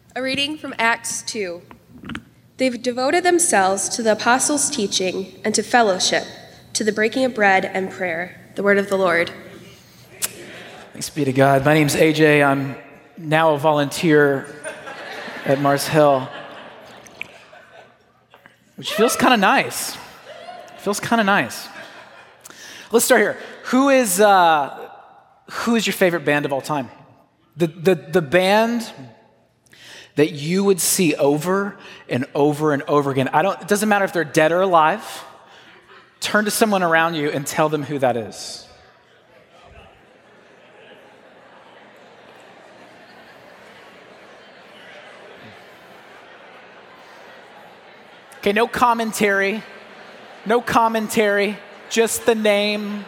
A reading from Acts 2. They've devoted themselves to the apostles' teaching and to fellowship, to the breaking of bread and prayer. The word of the Lord. Thanks be to God. My name's AJ. I'm now a volunteer at Mars Hill, which feels kind of nice. Let's start here. Who is your favorite band of all time? The band that you would see over and over and over again. It doesn't matter if they're dead or alive. Turn to someone around you and tell them who that is. Okay, no commentary, just the name.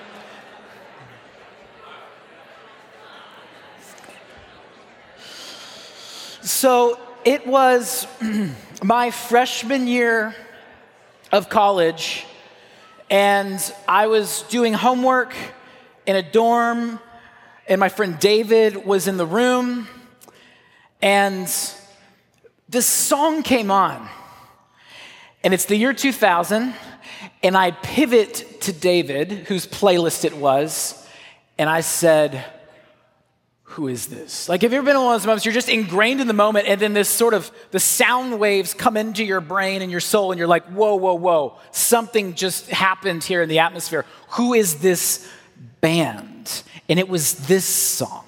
So it was my freshman year of college, and I was doing homework in a dorm, and my friend David was in the room, and this song came on. And it's the year 2000, and I pivot to David, whose playlist it was, and I said, who is this? Like, have you ever been in one of those moments, you're just ingrained in the moment, and then this sort of, the sound waves come into your brain and your soul, and you're like, whoa, something just happened here in the atmosphere. Who is this band? And it was this song.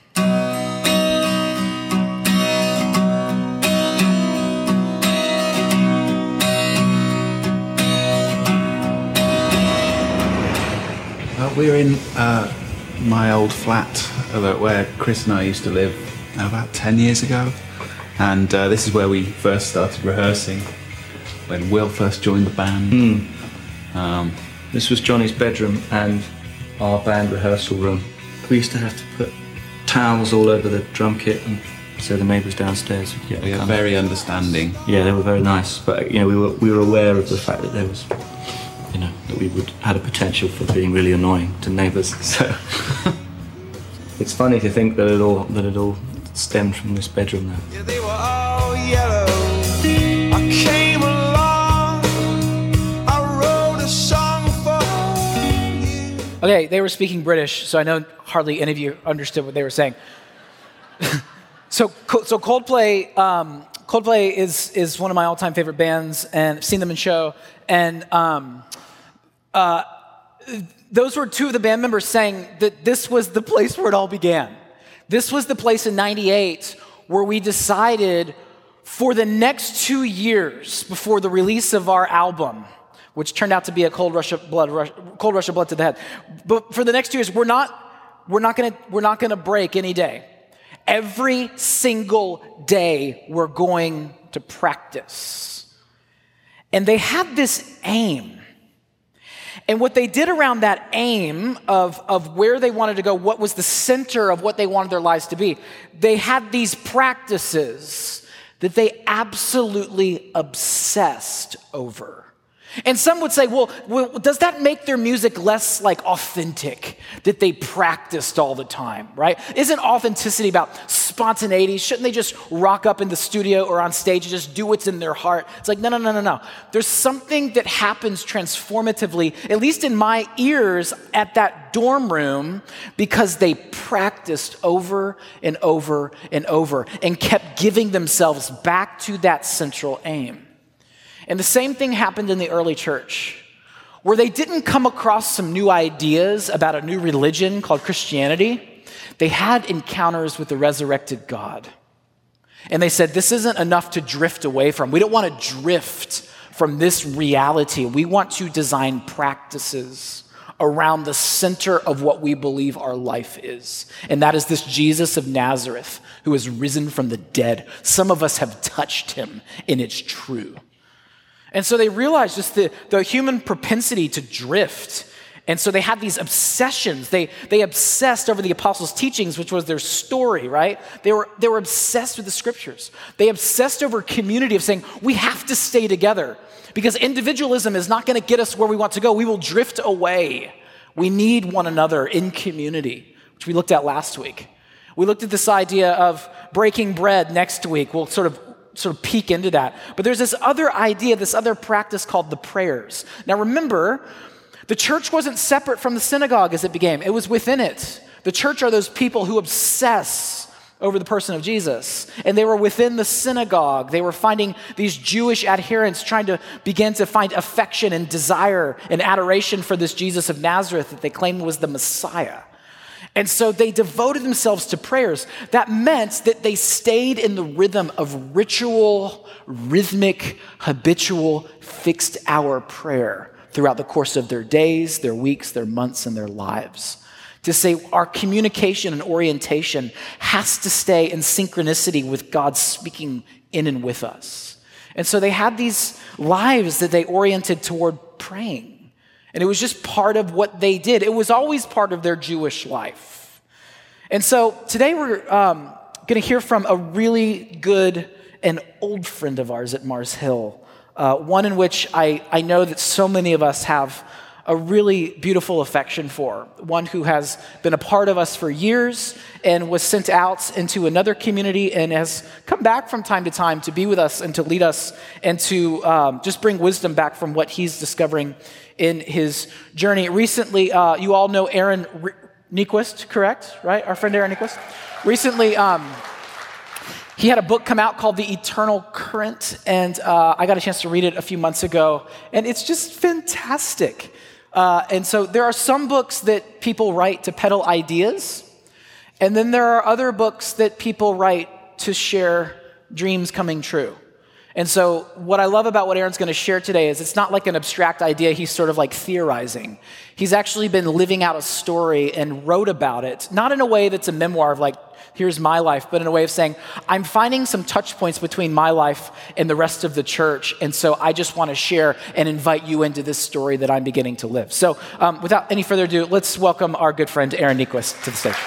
We're in my old flat where Chris and I used to live about 10 years ago. And this is where we first started rehearsing, when Will first joined the band. This was Johnny's bedroom and our band rehearsal room. We used to have to put towels all over the drum kit, and so the neighbours downstairs would get They were very understanding. Yeah, they were very nice, but we were aware of the fact that there was, that we had a potential for being really annoying to neighbours. So it's funny to think that it all stemmed from this bedroom there. Yeah, they were all yellow. I came along. I wrote a song for you. Okay, they were speaking British, so I know hardly any of you understood what they were saying. So Coldplay is one of my all-time favorite bands, and I've seen them in show, and those were two of the band members saying that this was the place where it all began. This was the place in 98 where we decided for the next 2 years before the release of our album, which turned out to be a Cold Rush of Blood to the Head. But for the next 2 years, we're not gonna break any day. Every single day we're going to practice. And they had this aim. And what they did around that aim of where they wanted to go, what was the center of what they wanted their lives to be, they had these practices that they absolutely obsessed over. And some would say, well, does that make their music less authentic, that they practiced all the time, right? Isn't authenticity about spontaneity? Shouldn't they just rock up in the studio or on stage and just do what's in their heart? It's like, no. There's something that happens transformatively, at least in my ears, at that dorm room, because they practiced over and over and over and kept giving themselves back to that central aim. And the same thing happened in the early church, where they didn't come across some new ideas about a new religion called Christianity. They had encounters with the resurrected God. And they said, this isn't enough to drift away from. We don't want to drift from this reality. We want to design practices around the center of what we believe our life is. And that is this Jesus of Nazareth who has risen from the dead. Some of us have touched him, and it's true. And so they realized just the human propensity to drift. And so they had these obsessions. They obsessed over the apostles' teachings, which was their story, right? They were obsessed with the scriptures. They obsessed over community of saying, we have to stay together because individualism is not going to get us where we want to go. We will drift away. We need one another in community, which we looked at last week. We looked at this idea of breaking bread next week. We'll sort of peek into that. But there's this other idea, this other practice called the prayers. Now remember, the church wasn't separate from the synagogue as it began. It was within it. The church are those people who obsess over the person of Jesus. And they were within the synagogue. They were finding these Jewish adherents trying to begin to find affection and desire and adoration for this Jesus of Nazareth that they claimed was the Messiah. And so they devoted themselves to prayers. That meant that they stayed in the rhythm of ritual, rhythmic, habitual, fixed hour prayer throughout the course of their days, their weeks, their months, and their lives. To say our communication and orientation has to stay in synchronicity with God speaking in and with us. And so they had these lives that they oriented toward praying. And it was just part of what they did. It was always part of their Jewish life. And so today we're going to hear from a really good and old friend of ours at Mars Hill, one in which I know that so many of us have a really beautiful affection for, one who has been a part of us for years and was sent out into another community and has come back from time to time to be with us and to lead us and to just bring wisdom back from what he's discovering in his journey. Recently, you all know Aaron Nyquist, correct? Right? Our friend Aaron Nyquist. Recently, he had a book come out called The Eternal Current, and I got a chance to read it a few months ago, and it's just fantastic. And so there are some books that people write to peddle ideas, and then there are other books that people write to share dreams coming true. And so what I love about what Aaron's going to share today is it's not like an abstract idea he's sort of like theorizing. He's actually been living out a story and wrote about it, not in a way that's a memoir of like, here's my life, but in a way of saying, I'm finding some touch points between my life and the rest of the church, and so I just want to share and invite you into this story that I'm beginning to live. So without any further ado, let's welcome our good friend Aaron Nyquist to the stage.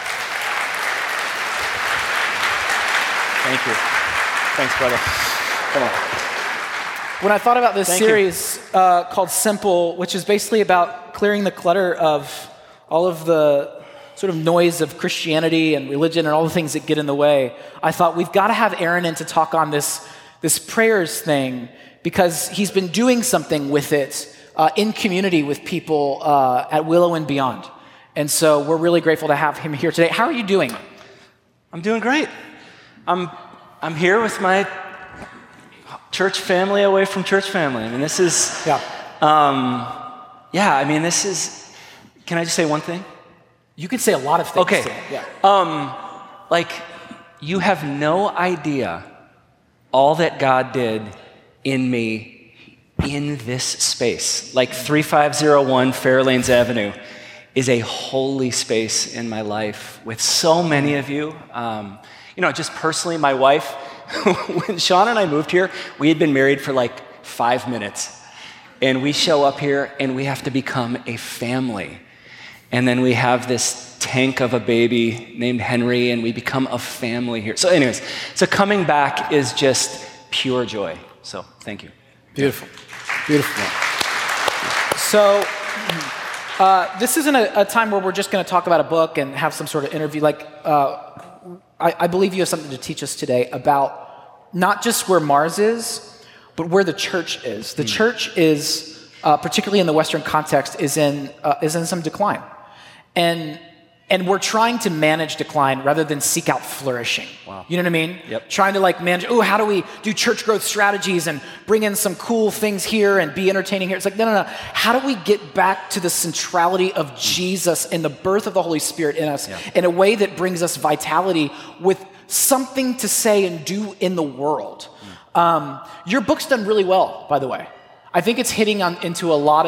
Thank you. Thanks, brother. Come on. When I thought about this series called Simple, which is basically about clearing the clutter of all of the sort of noise of Christianity and religion and all the things that get in the way, I thought we've got to have Aaron in to talk on this prayers thing because he's been doing something with it in community with people at Willow and beyond. And so we're really grateful to have him here today. How are you doing? I'm doing great. I'm here with my church family away from church family. I mean, this is, this is, can I just say one thing? You could say a lot of things. Okay. Yeah. You have no idea all that God did in me in this space. Like 3501 Fairlanes Avenue is a holy space in my life with so many of you. Just personally, my wife, when Sean and I moved here, we had been married for like 5 minutes. And we show up here and we have to become a family. And then we have this tank of a baby named Henry, and we become a family here. So anyways, coming back is just pure joy. So thank you. Beautiful. Beautiful. So this isn't a time where we're just going to talk about a book and have some sort of interview. I believe you have something to teach us today about not just where Mars is, but where the church is. The church is, particularly in the Western context, is in some decline. And we're trying to manage decline rather than seek out flourishing. Wow. You know what I mean? Yep. Trying to manage, how do we do church growth strategies and bring in some cool things here and be entertaining here? It's like, no. How do we get back to the centrality of Jesus and the birth of the Holy Spirit in us in a way that brings us vitality with something to say and do in the world? Your book's done really well, by the way. I think it's hitting into a lot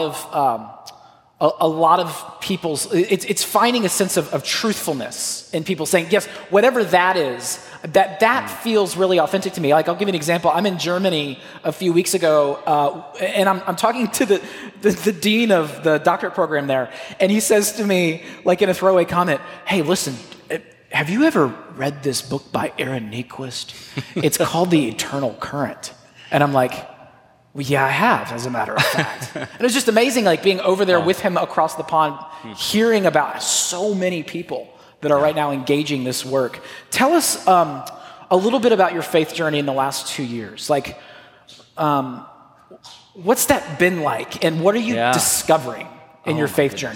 of people's, it's finding a sense of truthfulness in people saying, yes, whatever that is, that feels really authentic to me. I'll give you an example. I'm in Germany a few weeks ago, and I'm talking to the dean of the doctorate program there, and he says to me, in a throwaway comment, hey, listen, have you ever read this book by Aaron Nyquist? It's called The Eternal Current. And I'm like, well, yeah, I have, as a matter of fact. And it was just amazing, being over there with him across the pond, hearing about so many people that are right now engaging this work. Tell us a little bit about your faith journey in the last 2 years. Like, what's that been like, and what are you discovering in your faith journey?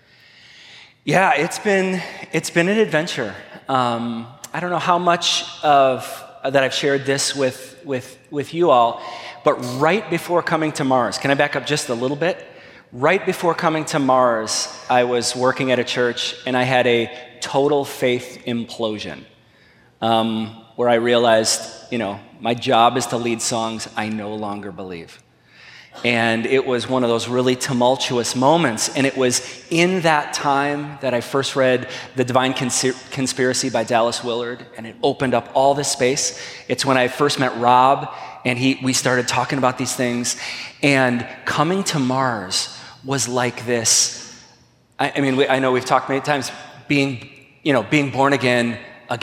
Yeah, it's been an adventure. I don't know how much of that I've shared this with you all, but right before coming to Mars, can I back up just a little bit? Right before coming to Mars, I was working at a church, and I had a total faith implosion, where I realized, my job is to lead songs I no longer believe. And it was one of those really tumultuous moments. And it was in that time that I first read The Divine Conspiracy by Dallas Willard, and it opened up all this space. It's when I first met Rob, and we started talking about these things. And coming to Mars was like this. I know we've talked many times, being born again,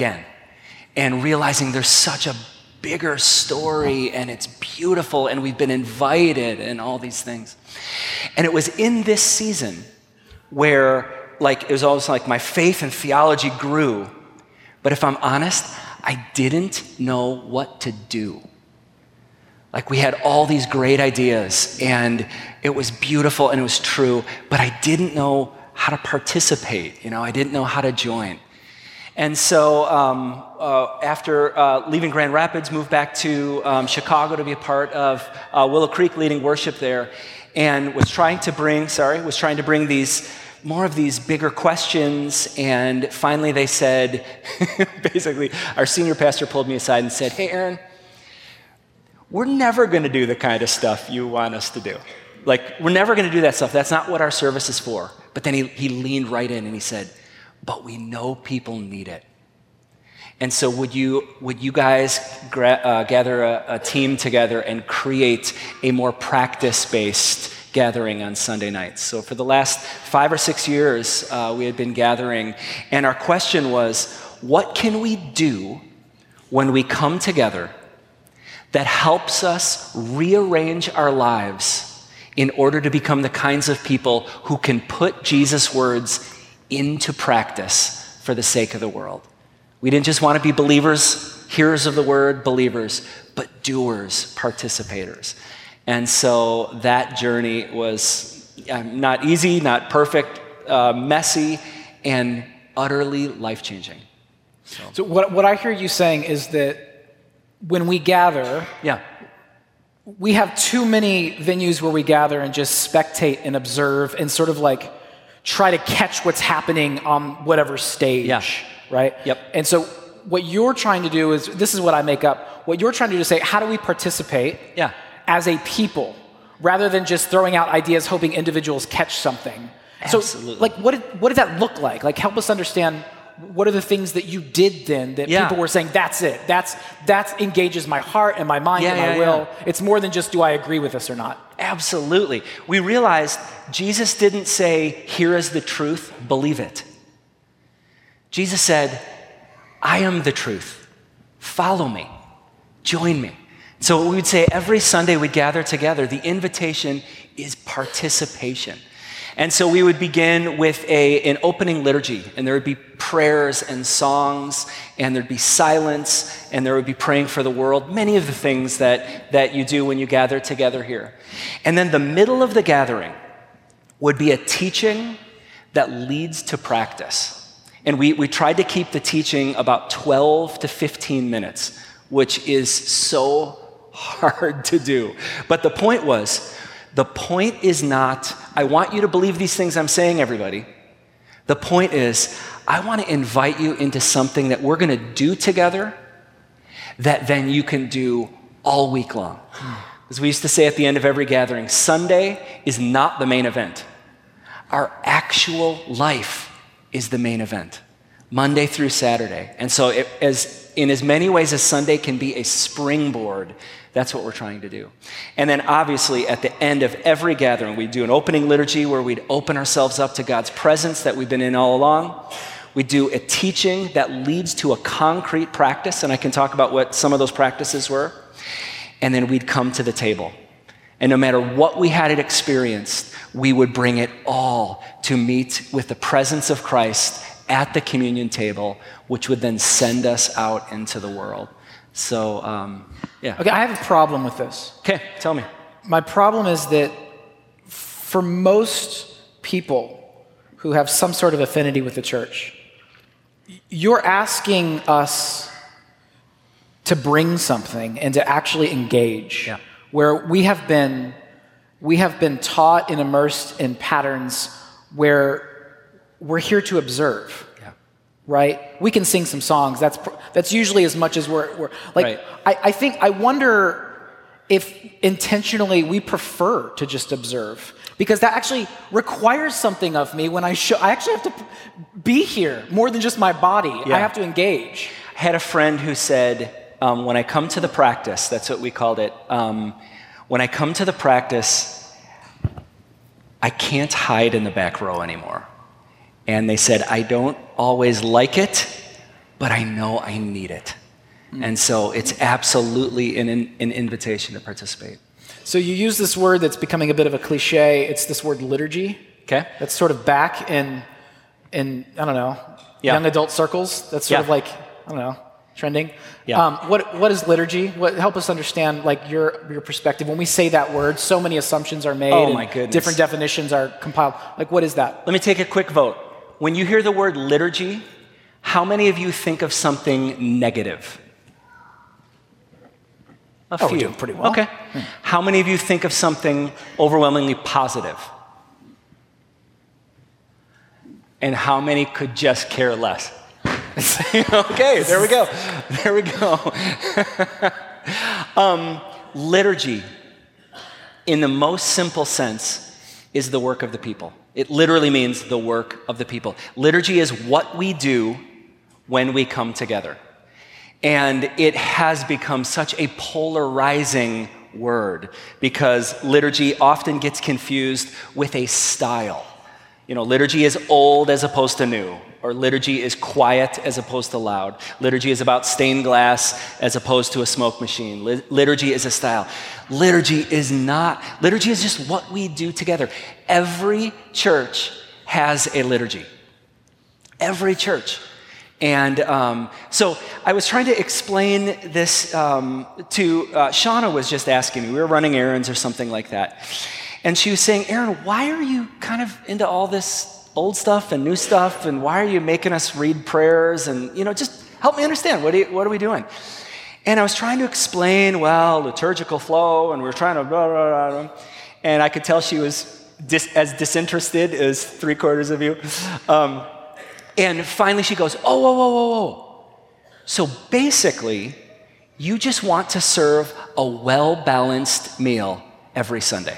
and realizing there's such a bigger story, and it's beautiful, and we've been invited, and all these things. And it was in this season where, it was almost like my faith and theology grew. But if I'm honest, I didn't know what to do. We had all these great ideas, and it was beautiful, and it was true, but I didn't know how to participate. I didn't know how to join. And so after leaving Grand Rapids, moved back to Chicago to be a part of Willow Creek, leading worship there, and was trying to bring more of these bigger questions. And finally they said, basically, our senior pastor pulled me aside and said, "Hey, Aaron, we're never going to do the kind of stuff you want us to do. We're never going to do that stuff. That's not what our service is for." But then he leaned right in and he said, "But we know people need it. And so would you guys gather a team together and create a more practice-based gathering on Sunday nights?" So for the last 5 or 6 years, we had been gathering, and our question was, what can we do when we come together that helps us rearrange our lives in order to become the kinds of people who can put Jesus' words into practice for the sake of the world? We didn't just want to be believers, hearers of the word, believers, but doers, participators. And so that journey was not easy, not perfect, messy, and utterly life-changing. So what I hear you saying is that when we gather, we have too many venues where we gather and just spectate and observe and sort of try to catch what's happening on whatever stage, right? Yep. And so what you're trying to do is, this is what I make up, what you're trying to do is say, how do we participate as a people, rather than just throwing out ideas hoping individuals catch something? Absolutely. So what did that look like? Help us understand, what are the things that you did then that people were saying, that's it, that engages my heart and my mind and my will. It's more than just, do I agree with this or not? Absolutely. We realized Jesus didn't say, "Here is the truth, believe it." Jesus said, "I am the truth. Follow me. Join me." So we would say every Sunday we'd gather together. The invitation is participation. And so we would begin with an opening liturgy, and there would be prayers and songs, and there'd be silence, and there would be praying for the world, many of the things that you do when you gather together here. And then the middle of the gathering would be a teaching that leads to practice. And we tried to keep the teaching about 12 to 15 minutes, which is so hard to do. But the point is not, I want you to believe these things I'm saying, everybody. The point is, I want to invite you into something that we're going to do together that then you can do all week long. As we used to say at the end of every gathering, Sunday is not the main event. Our actual life is the main event, Monday through Saturday. And so in as many ways as Sunday can be a springboard, that's what we're trying to do. And then obviously at the end of every gathering, we do an opening liturgy where we'd open ourselves up to God's presence that we've been in all along. We do a teaching that leads to a concrete practice, and I can talk about what some of those practices were. And then we'd come to the table. And no matter what we had experienced, we would bring it all to meet with the presence of Christ at the communion table, which would then send us out into the world. So, yeah. Okay, I have a problem with this. Okay, tell me. My problem is that for most people who have some sort of affinity with the church, you're asking us to bring something and to actually engage, where we have been taught and immersed in patterns where we're here to observe. Right? We can sing some songs. That's usually as much as we're like. Right. I wonder if intentionally we prefer to just observe, because that actually requires something of me when I actually have to be here more than just my body. I have to engage. I had a friend who said, when I come to the practice, that's what we called it. When I come to the practice, I can't hide in the back row anymore. And they said, I don't always like it, but I know I need it. And so it's absolutely an invitation to participate. So you use this word that's becoming a bit of a cliche. It's this word liturgy. Okay. That's sort of back in I don't know, young adult circles. That's sort of like, I don't know, trending. Yeah. What is liturgy? Help us understand like your perspective. When we say that word, so many assumptions are made. Oh my goodness. Different definitions are compiled. Like, what is that? Let me take a quick vote. When you hear the word liturgy, how many of you think of something negative? A few. We're doing pretty well. Okay. How many of you think of something overwhelmingly positive? And how many could just care less? Okay, there we go. There we go. Liturgy, in the most simple sense, is the work of the people. It literally means the work of the people. Liturgy is what we do when we come together. And it has become such a polarizing word because liturgy often gets confused with a style. You know, liturgy is old as opposed to new, or liturgy is quiet as opposed to loud. Liturgy is about stained glass as opposed to a smoke machine. Liturgy is a style. Liturgy is not. Liturgy is just what we do together. Every church has a liturgy. Every church. And so I was trying to explain this to Shauna was just asking me. We were running errands or something like that. And she was saying, Aaron, why are you kind of into all this old stuff and new stuff? And why are you making us read prayers? And, you know, just help me understand. What are we doing? And I was trying to explain, well, liturgical flow, and we were trying to blah, blah, blah, blah. And I could tell she was as disinterested as 3/4 of you. And finally she goes, oh, whoa, whoa, whoa, whoa. So basically, you just want to serve a well-balanced meal every Sunday.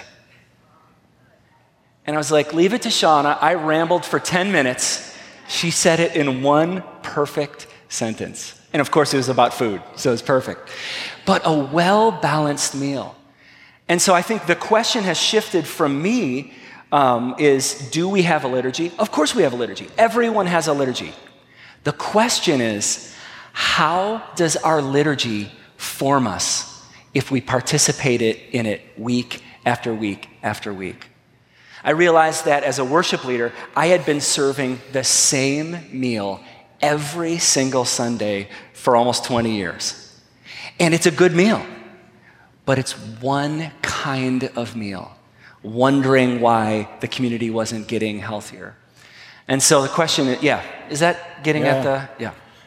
And I was like, leave it to Shauna. I rambled for 10 minutes. She said it in one perfect sentence. And of course, it was about food, so it's perfect. But a well-balanced meal. And so I think the question has shifted from me is, do we have a liturgy? Of course we have a liturgy. Everyone has a liturgy. The question is, how does our liturgy form us if we participate in it week after week after week? I realized that as a worship leader, I had been serving the same meal every single Sunday for almost 20 years. And it's a good meal, but it's one kind of meal, wondering why the community wasn't getting healthier. And so the question is, is that getting at the,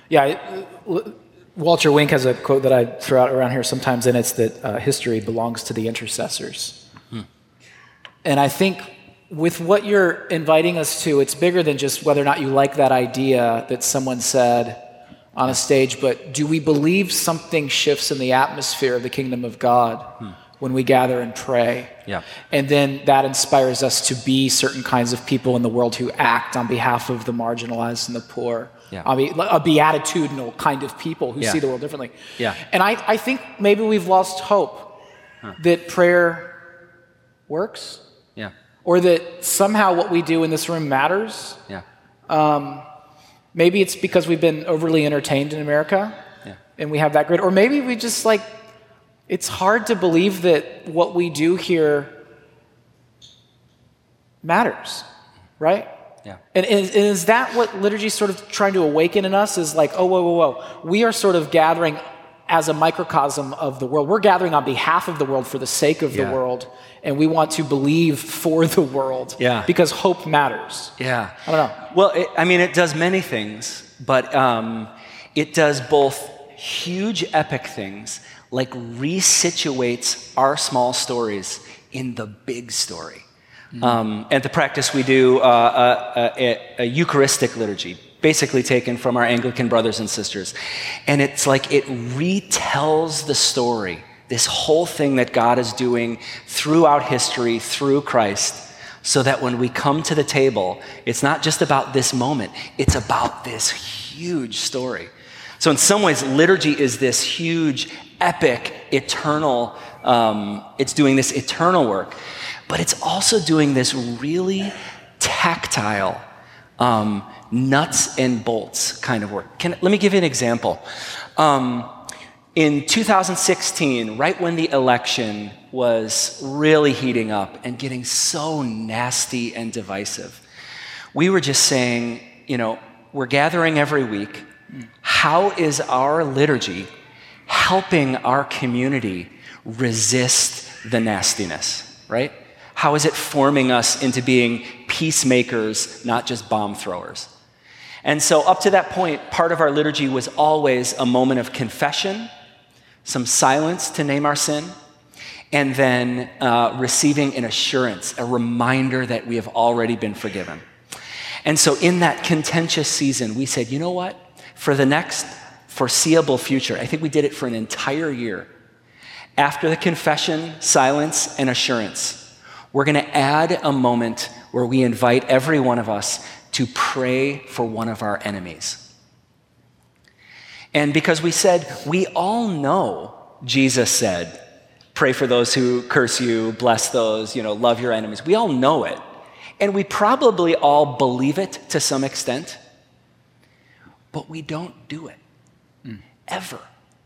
Walter Wink has a quote that I throw out around here sometimes, and it's that history belongs to the intercessors. And I think with what you're inviting us to, it's bigger than just whether or not you like that idea that someone said on a stage, but do we believe something shifts in the atmosphere of the kingdom of God when we gather and pray? Yeah. And then that inspires us to be certain kinds of people in the world who act on behalf of the marginalized and the poor. Yeah. I mean, a beatitudinal kind of people who see the world differently. Yeah. And I think maybe we've lost hope that prayer works. Yeah. Or that somehow what we do in this room matters. Yeah. Maybe it's because we've been overly entertained in America, and we have that grid. Or maybe we just it's hard to believe that what we do here matters, right? Yeah. And is that what liturgy is sort of trying to awaken in us? Is like, oh, whoa. We are sort of gathering as a microcosm of the world. We're gathering on behalf of the world for the sake of the world. And we want to believe for the world. Yeah. Because hope matters. Yeah. I don't know. Well, it does many things, but it does both huge epic things, like resituates our small stories in the big story. At the practice, we do a Eucharistic liturgy, basically taken from our Anglican brothers and sisters. And it's like it retells the story, this whole thing that God is doing throughout history, through Christ, so that when we come to the table, it's not just about this moment, it's about this huge story. So in some ways, liturgy is this huge, epic, eternal, it's doing this eternal work, but it's also doing this really tactile, nuts and bolts kind of work. Let me give you an example. In 2016, right when the election was really heating up and getting so nasty and divisive, we were just saying, we're gathering every week. How is our liturgy helping our community resist the nastiness, right? How is it forming us into being peacemakers, not just bomb throwers? And so up to that point, part of our liturgy was always a moment of confession, some silence to name our sin, and then receiving an assurance, a reminder that we have already been forgiven. And so in that contentious season, we said, you know what? For the next foreseeable future, I think we did it for an entire year. After the confession, silence, and assurance, we're going to add a moment where we invite every one of us to pray for one of our enemies. And because we said, we all know Jesus said, pray for those who curse you, bless those, love your enemies. We all know it. And we probably all believe it to some extent, but we don't do it. Ever.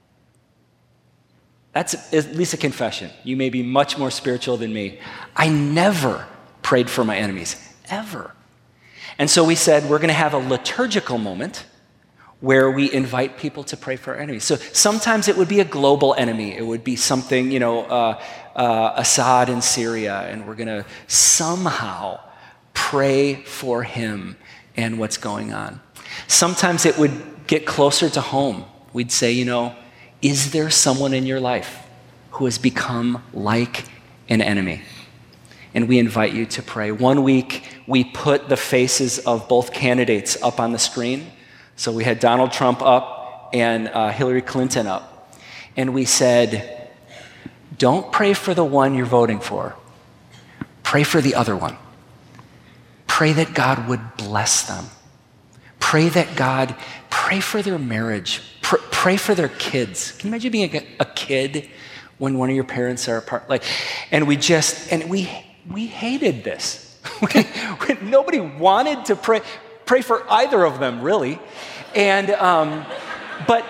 That's at least a confession. You may be much more spiritual than me. I never prayed for my enemies, ever. And so we said we're going to have a liturgical moment where we invite people to pray for our enemies. So sometimes it would be a global enemy. It would be something, Assad in Syria, and we're going to somehow pray for him and what's going on. Sometimes it would get closer to home. We'd say, is there someone in your life who has become like an enemy? And we invite you to pray. One week, we put the faces of both candidates up on the screen. So we had Donald Trump up and Hillary Clinton up. And we said, don't pray for the one you're voting for. Pray for the other one. Pray that God would bless them. Pray for their marriage. Pray for their kids. Can you imagine being a kid when one of your parents are apart? And we hated this. Nobody wanted to pray for either of them, really. And but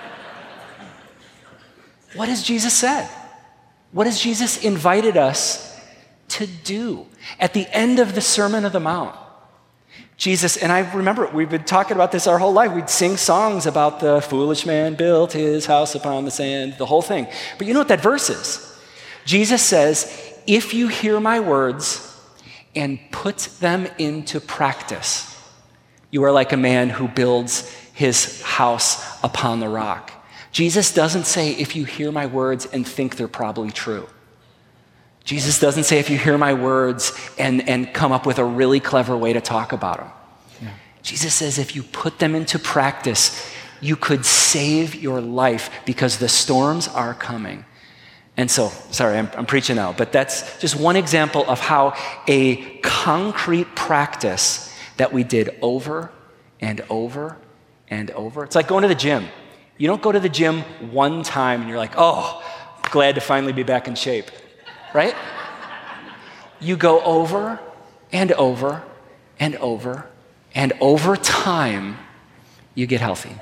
what has Jesus said? What has Jesus invited us to do at the end of the Sermon on the Mount? Jesus, and I remember, we've been talking about this our whole life. We'd sing songs about the foolish man built his house upon the sand, the whole thing. But you know what that verse is? Jesus says, if you hear my words and put them into practice, you are like a man who builds his house upon the rock. Jesus doesn't say, if you hear my words and think they're probably true. Jesus doesn't say, if you hear my words and come up with a really clever way to talk about them. Yeah. Jesus says, if you put them into practice, you could save your life because the storms are coming. And so, sorry, I'm preaching now, but that's just one example of how a concrete practice that we did over and over and over. It's like going to the gym. You don't go to the gym one time and you're like, oh, glad to finally be back in shape. Right? You go over and over and over, and over time, you get healthy.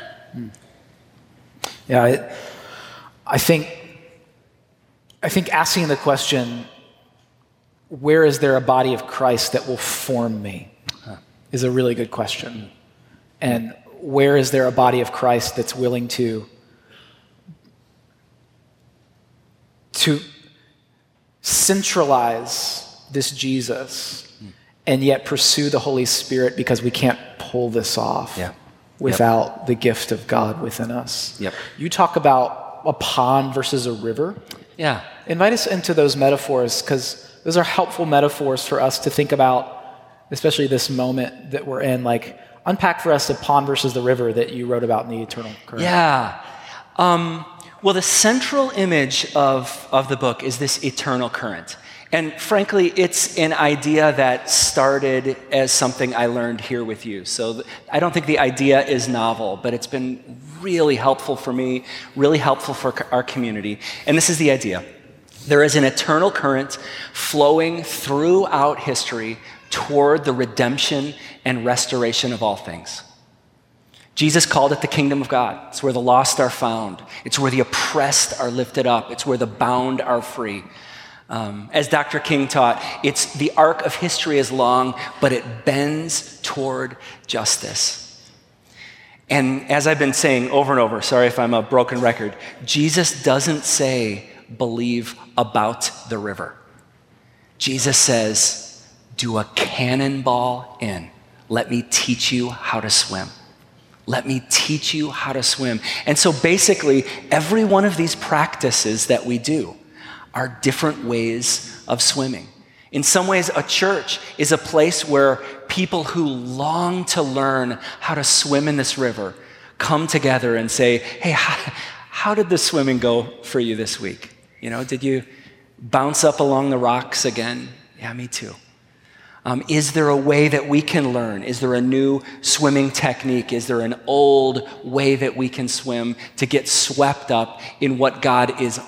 Yeah, I think asking the question, where is there a body of Christ that will form me? is a really good question. And where is there a body of Christ that's willing to centralize this Jesus and yet pursue the Holy Spirit, because we can't pull this off without the gift of God within us. Yep. You talk about a pond versus a river. Yeah. Invite us into those metaphors, because those are helpful metaphors for us to think about, especially this moment that we're in. Like, unpack for us the pond versus the river that you wrote about in the Eternal Current. Yeah. Well, the central image of the book is this eternal current. And frankly, it's an idea that started as something I learned here with you. So I don't think the idea is novel, but it's been really helpful for me, really helpful for our community. And this is the idea. There is an eternal current flowing throughout history toward the redemption and restoration of all things. Jesus called it the kingdom of God. It's where the lost are found. It's where the oppressed are lifted up. It's where the bound are free. As Dr. King taught, it's the arc of history is long, but it bends toward justice. And as I've been saying over and over, sorry if I'm a broken record, Jesus doesn't say, believe about the river. Jesus says, do a cannonball in. Let me teach you how to swim. Let me teach you how to swim. And so basically, every one of these practices that we do are different ways of swimming. In some ways, a church is a place where people who long to learn how to swim in this river come together and say, hey, how did the swimming go for you this week? You know, did you bounce up along the rocks again? Yeah, me too. Is there a way that we can learn? Is there a new swimming technique? Is there an old way that we can swim to get swept up in what God is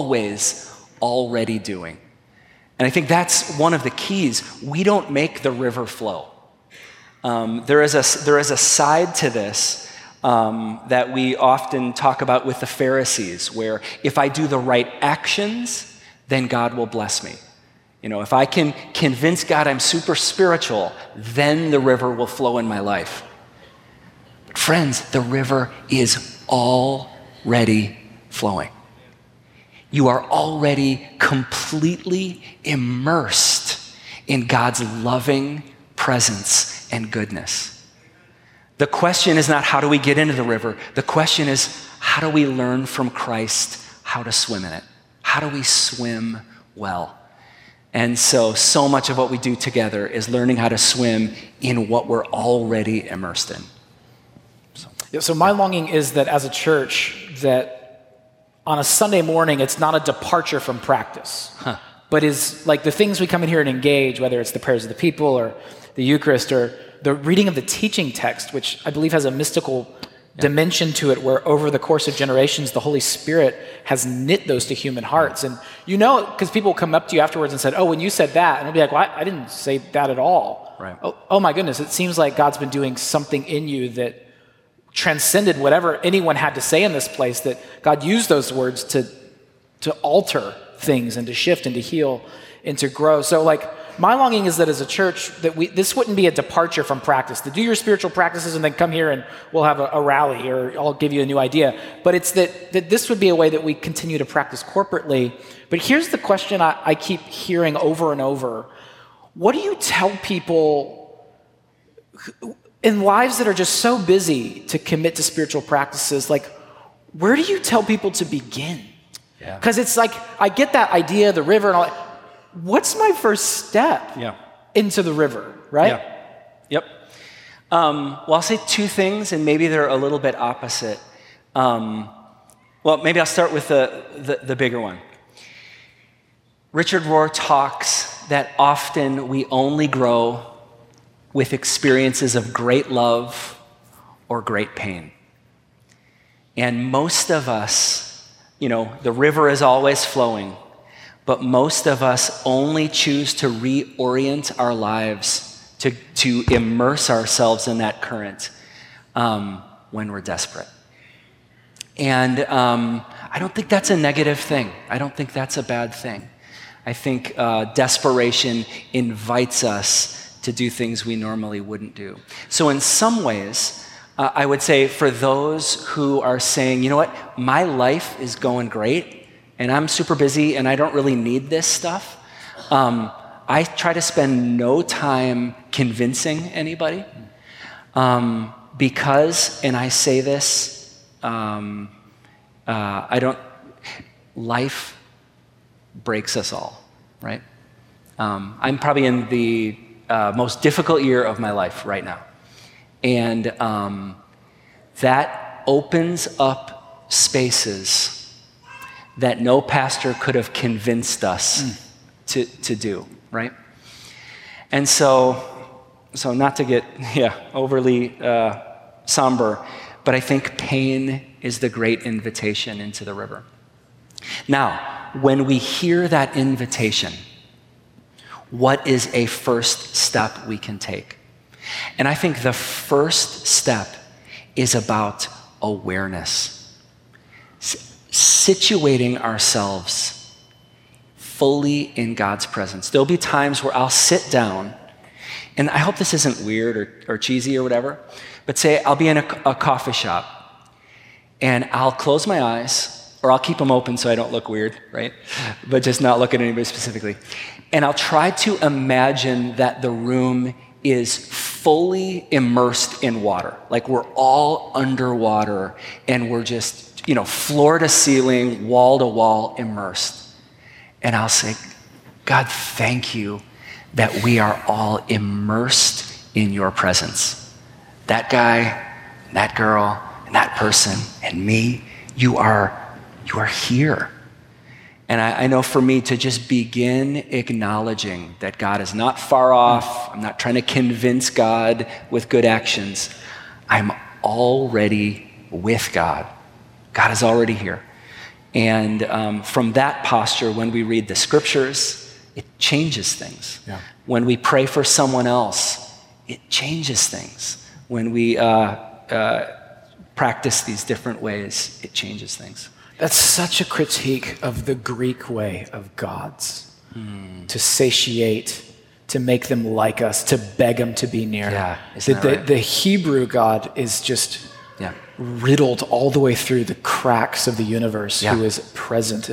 already doing? And I think that's one of the keys. We don't make the river flow. There is a side to this that we often talk about with the Pharisees, where if I do the right actions, then God will bless me. You know, if I can convince God I'm super spiritual, then the river will flow in my life. But friends, the river is already flowing. You are already completely immersed in God's loving presence and goodness. The question is not how do we get into the river? The question is how do we learn from Christ how to swim in it? How do we swim well? And so much of what we do together is learning how to swim in what we're already immersed in. So my longing is that as a church, that on a Sunday morning, it's not a departure from practice, but is like the things we come in here and engage, whether it's the prayers of the people or the Eucharist or the reading of the teaching text, which I believe has a mystical dimension to it, where over the course of generations, the Holy Spirit has knit those to human hearts. And you know, because people come up to you afterwards and said, oh, when you said that, and I'll be like, well, I didn't say that at all. Right. Oh my goodness, it seems like God's been doing something in you that transcended whatever anyone had to say in this place, that God used those words to alter things and to shift and to heal and to grow. So like, my longing is that as a church, that this wouldn't be a departure from practice. To do your spiritual practices and then come here and we'll have a rally or I'll give you a new idea. But it's that this would be a way that we continue to practice corporately. But here's the question I keep hearing over and over. What do you tell people in lives that are just so busy to commit to spiritual practices? Like, where do you tell people to begin? Because it's like, I get that idea, the river and all that. What's my first step into the river, right? Yep. Well, I'll say two things, and maybe they're a little bit opposite. Well, maybe I'll start with the bigger one. Richard Rohr talks that often we only grow with experiences of great love or great pain. And most of us, you know, the river is always flowing, but most of us only choose to reorient our lives, to immerse ourselves in that current when we're desperate. And I don't think that's a negative thing. I don't think that's a bad thing. I think desperation invites us to do things we normally wouldn't do. So in some ways, I would say for those who are saying, you know what, my life is going great and I'm super busy and I don't really need this stuff, I try to spend no time convincing anybody because, and I say this, life breaks us all, right? I'm probably in the most difficult year of my life right now. And that opens up spaces that no pastor could have convinced us to do, right? And so not to get overly somber, but I think pain is the great invitation into the river. Now, when we hear that invitation, what is a first step we can take? And I think the first step is about awareness. Situating ourselves fully in God's presence. There'll be times where I'll sit down, and I hope this isn't weird or cheesy or whatever, but say I'll be in a coffee shop, and I'll close my eyes, or I'll keep them open so I don't look weird, right? But just not look at anybody specifically. And I'll try to imagine that the room is fully immersed in water. Like we're all underwater and we're just, floor to ceiling, wall to wall immersed. And I'll say, God, thank you that we are all immersed in your presence. That guy, that girl, and that person, and me, you are here. And I know for me to just begin acknowledging that God is not far off, I'm not trying to convince God with good actions. I'm already with God. God is already here. And from that posture, when we read the scriptures, it changes things. Yeah. When we pray for someone else, it changes things. When we practice these different ways, it changes things. That's such a critique of the Greek way of gods. To satiate, to make them like us, to beg them to be near. Yeah, the Hebrew God is just riddled all the way through the cracks of the universe, who is present.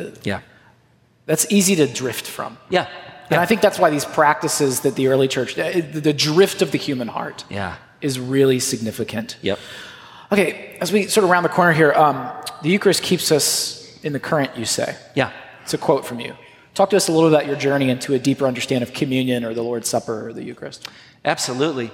That's easy to drift from. Yeah. And I think that's why these practices that the early church, the drift of the human heart is really significant. Yep. Okay, as we sort of round the corner here, the Eucharist keeps us in the current, you say. Yeah. It's a quote from you. Talk to us a little about your journey into a deeper understanding of communion or the Lord's Supper or the Eucharist. Absolutely.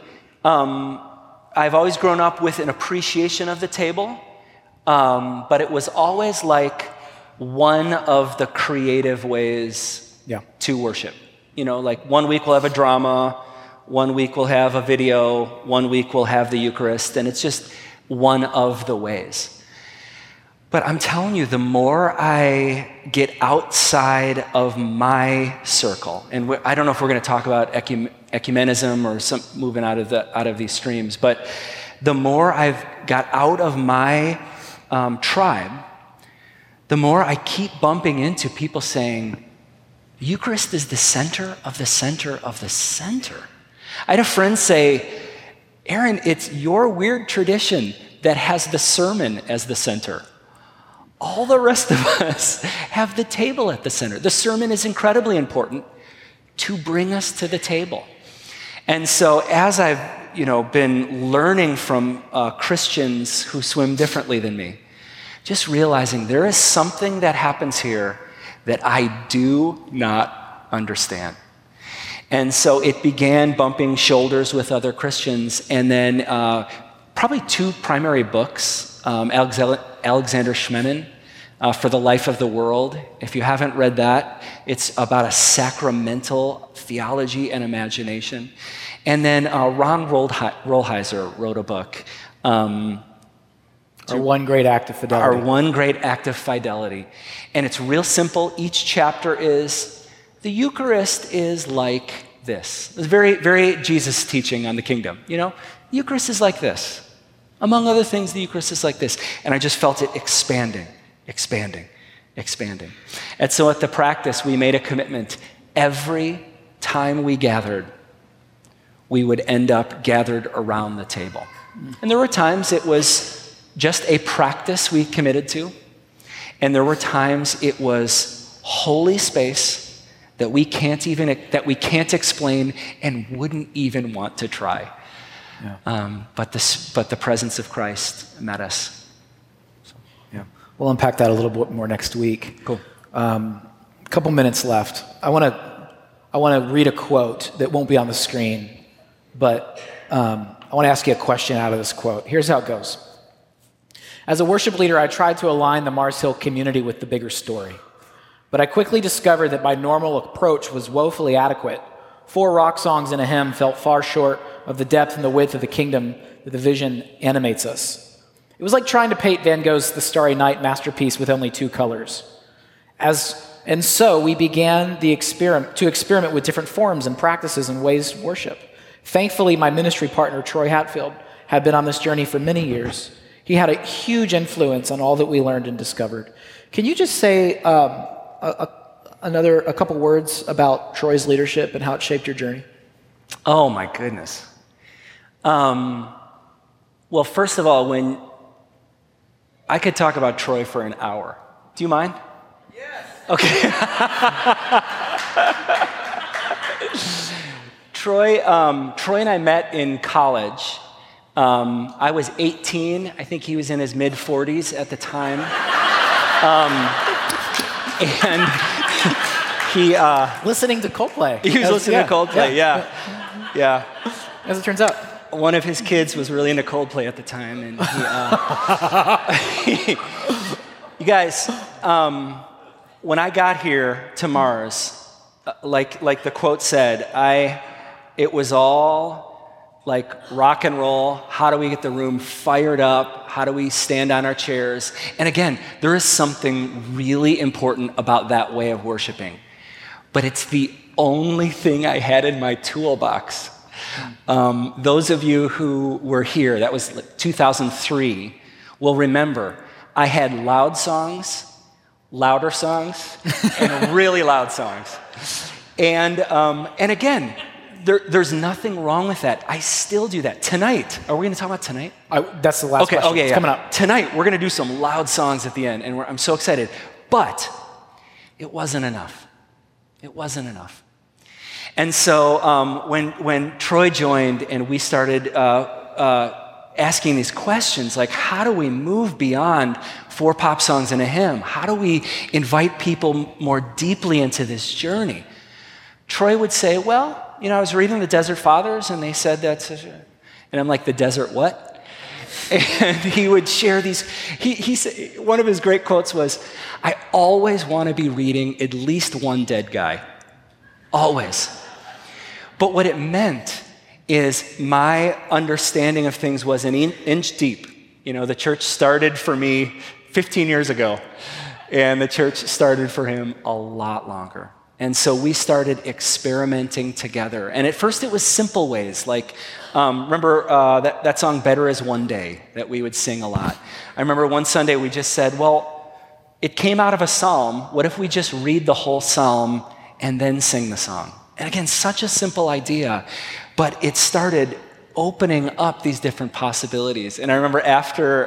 I've always grown up with an appreciation of the table, but it was always like one of the creative ways to worship. Like 1 week we'll have a drama, 1 week we'll have a video, 1 week we'll have the Eucharist, and it's just one of the ways. But I'm telling you, the more I get outside of my circle, and I don't know if we're going to talk about ecumenism or some moving out of these streams, but the more I've got out of my tribe, the more I keep bumping into people saying, the Eucharist is the center of the center of the center. I had a friend say, Aaron, it's your weird tradition that has the sermon as the center. All the rest of us have the table at the center. The sermon is incredibly important to bring us to the table. And so as I've been learning from Christians who swim differently than me, just realizing there is something that happens here that I do not understand. And so it began bumping shoulders with other Christians, and then probably 2 primary books, Alexander Schmemann, For the Life of the World. If you haven't read that, it's about a sacramental theology and imagination. And then Ron Rolheiser wrote a book. Our One Great Act of Fidelity. Our One Great Act of Fidelity. And it's real simple. Each chapter is, the Eucharist is like this. It's very, very Jesus teaching on the kingdom. The Eucharist is like this. Among other things, the Eucharist is like this. And I just felt it expanding. And so at the practice, we made a commitment. Every time we gathered, we would end up gathered around the table. And there were times it was just a practice we committed to, and there were times it was holy space that we can't explain and wouldn't even want to try. Yeah. But the presence of Christ met us. So, yeah, we'll unpack that a little bit more next week. Cool. A couple minutes left. I want to read a quote that won't be on the screen, but I want to ask you a question out of this quote. Here's how it goes. As a worship leader, I tried to align the Mars Hill community with the bigger story, but I quickly discovered that my normal approach was woefully adequate. 4 rock songs and a hymn fell far short of the depth and the width of the kingdom that the vision animates us. It was like trying to paint Van Gogh's The Starry Night masterpiece with only 2 colors. And so we began to experiment with different forms and practices and ways of worship. Thankfully, my ministry partner, Troy Hatfield, had been on this journey for many years. He had a huge influence on all that we learned and discovered. Can you just say a couple words about Troy's leadership and how it shaped your journey? Oh my goodness. Well, first of all, when I could talk about Troy for an hour. Do you mind? Yes. Okay. Troy and I met in college. I was 18. I think he was in his mid-40s at the time. And he... listening to Coldplay. He was listening to Coldplay, yeah. As it turns out. One of his kids was really into Coldplay at the time. And you guys, when I got here to Mars, like the quote said, it was all like rock and roll. How do we get the room fired up? How do we stand on our chairs? And again, there is something really important about that way of worshiping. But it's the only thing I had in my toolbox. Those of you who were here, that was 2003, will remember I had loud songs, louder songs, and really loud songs. And again, there's nothing wrong with that. I still do that. Tonight, are we going to talk about tonight? That's the last question. Okay, it's coming up. Tonight, we're going to do some loud songs at the end, and I'm so excited. But it wasn't enough. It wasn't enough. And so when Troy joined and we started asking these questions, like how do we move beyond 4 pop songs and a hymn? How do we invite people more deeply into this journey? Troy would say, well, I was reading the Desert Fathers and they said that, and I'm like, the desert what? And he would share these, he said, one of his great quotes was, I always want to be reading at least one dead guy. Always. But what it meant is my understanding of things was an inch deep. The church started for me 15 years ago, and the church started for him a lot longer. And so we started experimenting together. And at first it was simple ways, like, remember that song, Better Is One Day, that we would sing a lot. I remember one Sunday we just said, well, it came out of a psalm. What if we just read the whole psalm and then sing the song? And again, such a simple idea, but it started opening up these different possibilities. And I remember after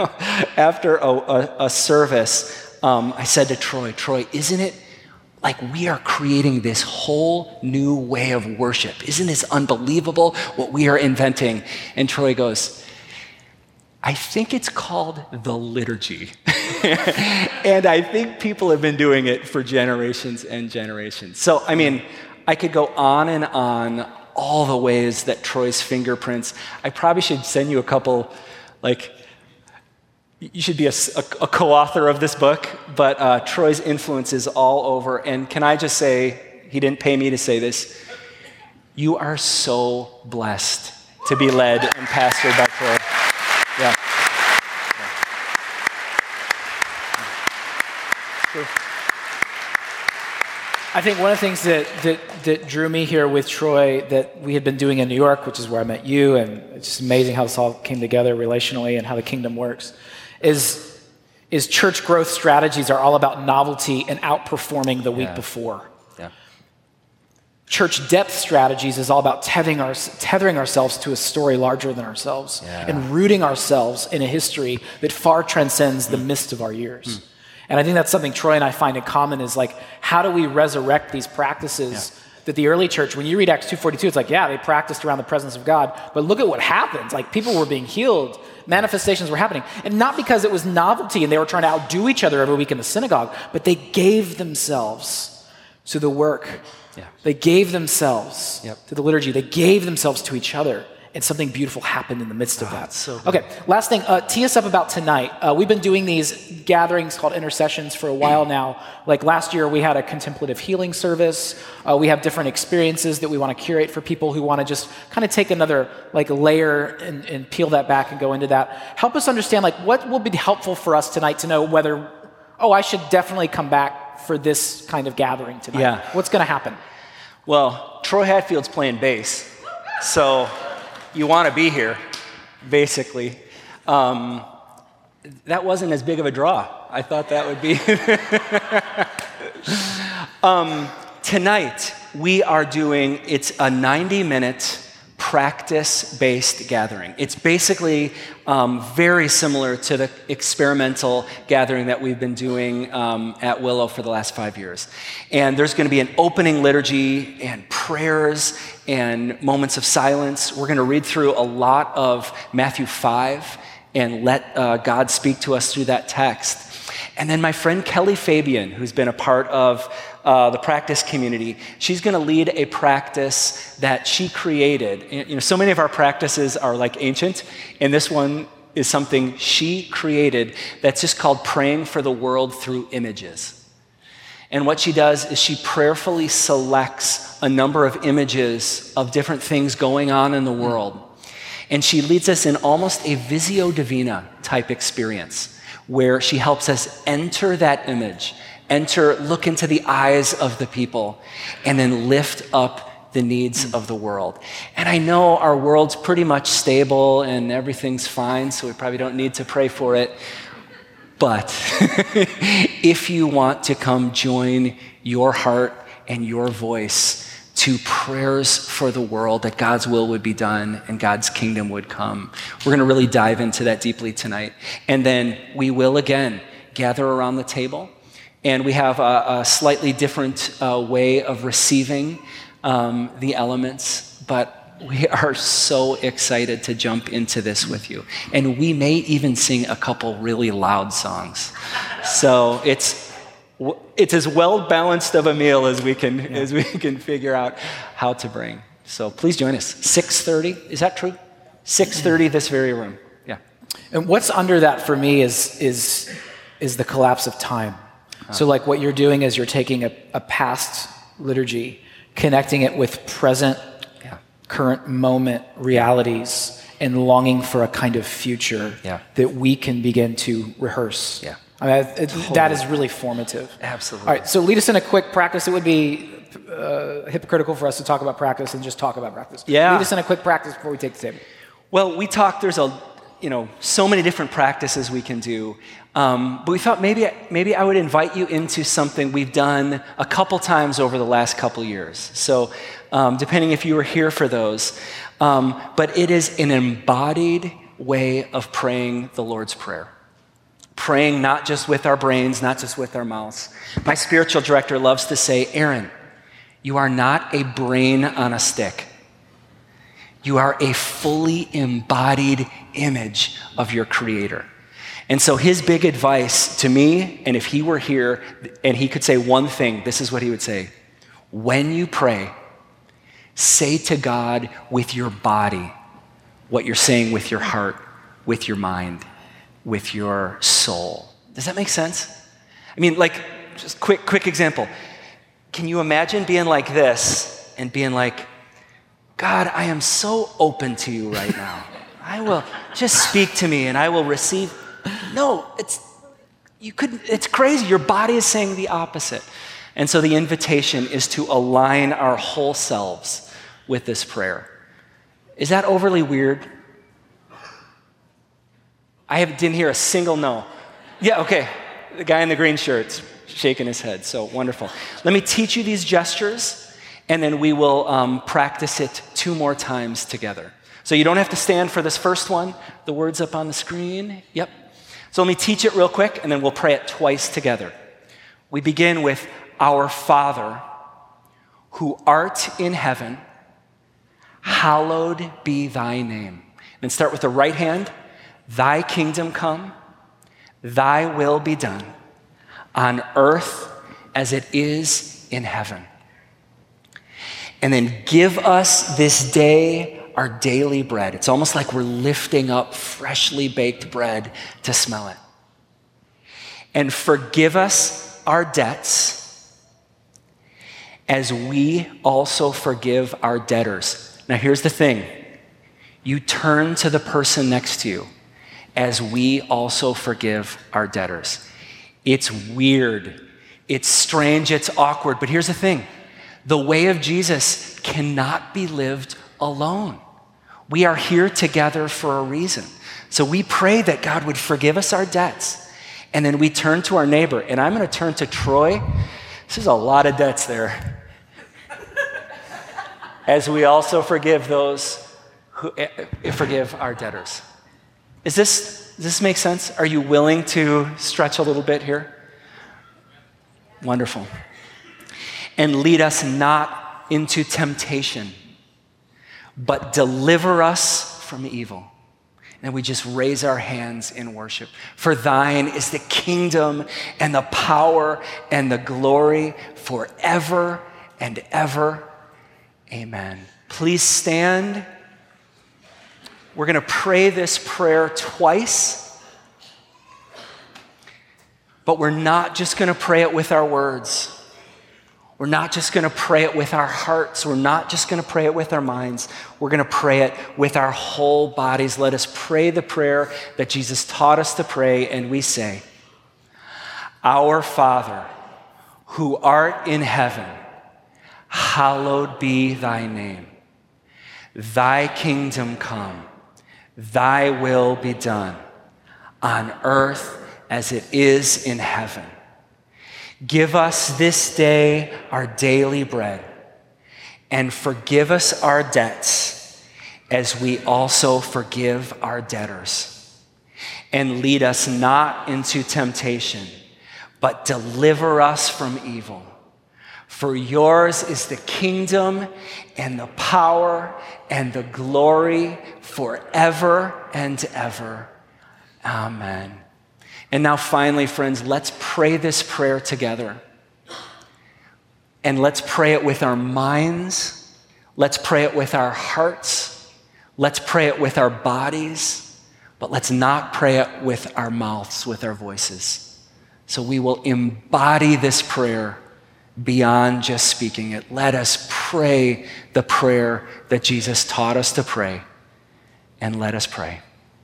a service, I said to Troy, isn't it like we are creating this whole new way of worship? Isn't this unbelievable what we are inventing? And Troy goes, I think it's called the liturgy. And I think people have been doing it for generations and generations. So, I could go on and on all the ways that Troy's fingerprints, I probably should send you a couple, you should be a co-author of this book, but Troy's influence is all over. And can I just say, he didn't pay me to say this, you are so blessed to be led and pastored by Troy. Yeah. I think one of the things that drew me here with Troy that we had been doing in New York, which is where I met you, and it's just amazing how this all came together relationally and how the kingdom works, is church growth strategies are all about novelty and outperforming the week before. Yeah. Church depth strategies is all about tethering ourselves to a story larger than ourselves and rooting ourselves in a history that far transcends the mist of our years. And I think that's something Troy and I find in common is like, how do we resurrect these practices that the early church, when you read Acts 2:42, it's like, yeah, they practiced around the presence of God, but look at what happened. Like people were being healed, manifestations were happening. And not because it was novelty and they were trying to outdo each other every week in the synagogue, but they gave themselves to the work. They gave themselves to the liturgy. They gave themselves to each other. And something beautiful happened in the midst of that. So okay, last thing, tee us up about tonight. We've been doing these gatherings called intercessions for a while now. Like last year, we had a contemplative healing service. We have different experiences that we want to curate for people who want to just kind of take another like layer and peel that back and go into that. Help us understand like what will be helpful for us tonight to know whether, I should definitely come back for this kind of gathering tonight. Yeah. What's going to happen? Well, Troy Hatfield's playing bass, so you want to be here, basically. That wasn't as big of a draw. I thought that would be. Tonight, we are doing, it's a 90-minute practice-based gathering. It's basically very similar to the experimental gathering that we've been doing at Willow for the last 5 years. And there's going to be an opening liturgy and prayers and moments of silence. We're going to read through a lot of Matthew 5 and let God speak to us through that text. And then my friend Kelly Fabian, who's been a part of the practice community, she's going to lead a practice that she created. You know, so many of our practices are like ancient, and this one is something she created that's just called praying for the world through images. And what she does is she prayerfully selects a number of images of different things going on in the world. And she leads us in almost a Visio Divina type experience, where she helps us enter that image, look into the eyes of the people, and then lift up the needs of the world. And I know our world's pretty much stable and everything's fine, so we probably don't need to pray for it. But if you want to come join your heart and your voice to prayers for the world, that God's will would be done and God's kingdom would come, we're going to really dive into that deeply tonight. And then we will again gather around the table, and we have a slightly different way of receiving the elements, but we are so excited to jump into this with you. And we may even sing a couple really loud songs. So it's as well balanced of a meal as we can figure out how to bring. So please join us. 6:30, is that true? 6:30, this very room. Yeah. And what's under that for me is the collapse of time. So like what you're doing is you're taking a past liturgy, connecting it with present, current moment realities, and longing for a kind of future that we can begin to rehearse. Yeah. I mean, that is really formative. Absolutely. All right, so lead us in a quick practice. It would be hypocritical for us to talk about practice and just talk about practice. Yeah. Lead us in a quick practice before we take the table. Well, we talked, there's so many different practices we can do. But we thought maybe I would invite you into something we've done a couple times over the last couple years. So depending if you were here for those. But it is an embodied way of praying the Lord's Prayer. Praying not just with our brains, not just with our mouths. My spiritual director loves to say, Aaron, you are not a brain on a stick. You are a fully embodied image of your Creator. And so his big advice to me, and if he were here and he could say one thing, this is what he would say. When you pray, say to God with your body what you're saying with your heart, with your mind, with your soul. Does that make sense? I mean, like, just quick example. Can you imagine being like this and being like, God, I am so open to you right now. I will just speak to me and I will receive. No, it's crazy. Your body is saying the opposite. And so the invitation is to align our whole selves with this prayer. Is that overly weird? I didn't hear a single no. Yeah, okay. The guy in the green shirt's shaking his head, so wonderful. Let me teach you these gestures, and then we will practice it 2 more times together. So you don't have to stand for this first one. The word's up on the screen. Yep. So let me teach it real quick, and then we'll pray it twice together. We begin with Our Father, who art in heaven, hallowed be thy name. And start with the right hand. Thy kingdom come, thy will be done, on earth as it is in heaven. And then give us this day our daily bread. It's almost like we're lifting up freshly baked bread to smell it. And forgive us our debts as we also forgive our debtors. Now here's the thing. You turn to the person next to you as we also forgive our debtors. It's weird. It's strange. It's awkward. But here's the thing. The way of Jesus cannot be lived alone. We are here together for a reason. So we pray that God would forgive us our debts. And then we turn to our neighbor. And I'm going to turn to Troy. This is a lot of debts there. As we also forgive those who forgive our debtors. Does this make sense? Are you willing to stretch a little bit here? Wonderful. And lead us not into temptation, but deliver us from evil. And we just raise our hands in worship. For thine is the kingdom and the power and the glory forever and ever. Amen. Please stand. We're going to pray this prayer twice, but we're not just going to pray it with our words. We're not just going to pray it with our hearts. We're not just going to pray it with our minds. We're going to pray it with our whole bodies. Let us pray the prayer that Jesus taught us to pray, and we say, Our Father, who art in heaven, hallowed be thy name. Thy kingdom come. Thy will be done on earth as it is in heaven. Give us this day our daily bread, and forgive us our debts as we also forgive our debtors. And lead us not into temptation, but deliver us from evil. For yours is the kingdom and the power and the glory forever and ever. Amen. And now finally, friends, let's pray this prayer together. And let's pray it with our minds. Let's pray it with our hearts. Let's pray it with our bodies. But let's not pray it with our mouths, with our voices. So we will embody this prayer beyond just speaking it. Let us pray the prayer that Jesus taught us to pray. And let us pray.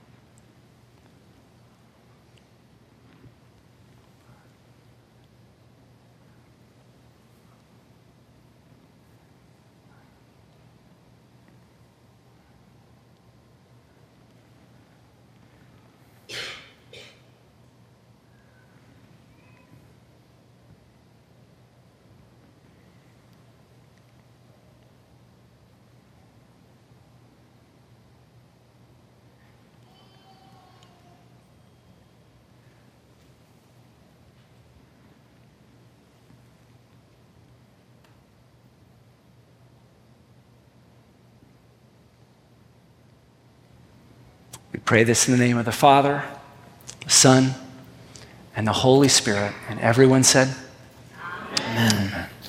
We pray this in the name of the Father, the Son, and the Holy Spirit. And everyone said, Amen. Amen.